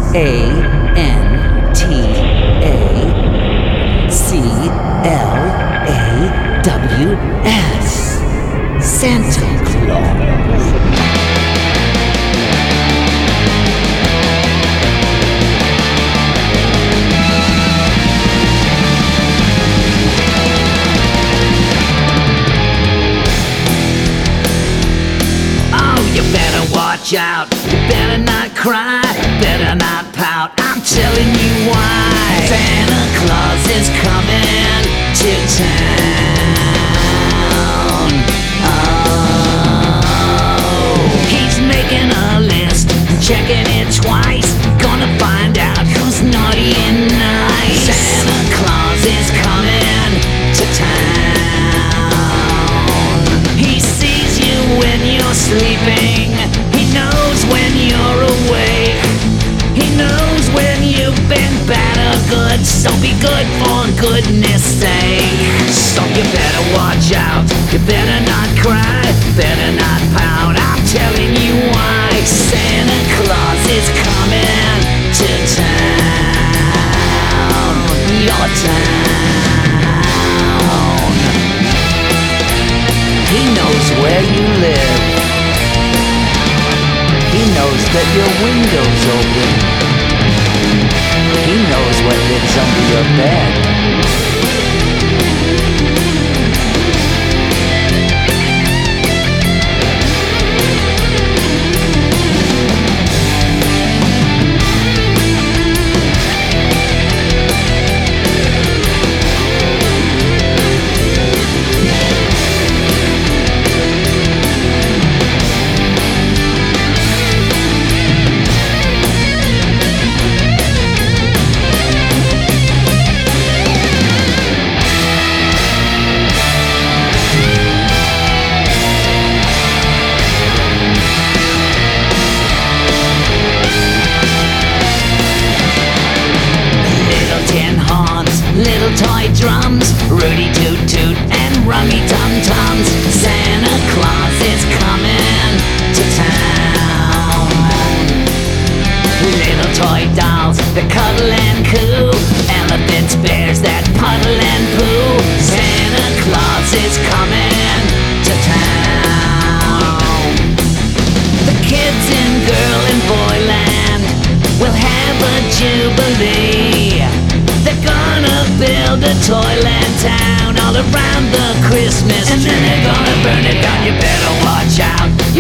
Santaklaws. Santa Claus. You better watch out, you better not cry, better not pout, I'm telling you why. Santa Claus is coming to town. Oh, he's making a list, checking it twice, gonna find out who's naughty and nice. Santa Claus is coming to town. He sees you when you're sleeping. He knows when you're awake. He knows when you've been bad or good. So be good for goodness sake. So you better watch out. You better not cry. Better not pout. I'm telling you why. Santa Claus is coming to town. Your town. He knows where you live. He knows that your window's open. He knows what lives under your bed. Little toy drums, Rudy Toot Toot and Rummy Tum Tums. Santa Claus is coming to town. Little toy dolls that cuddle and coo, elephants, bears that puddle and poo. Santa Claus is coming to town. The kids in girl and boyland will have a jubilee. They're gonna build a toyland town all around the Christmas tree. And then they're gonna burn it down. You better watch out.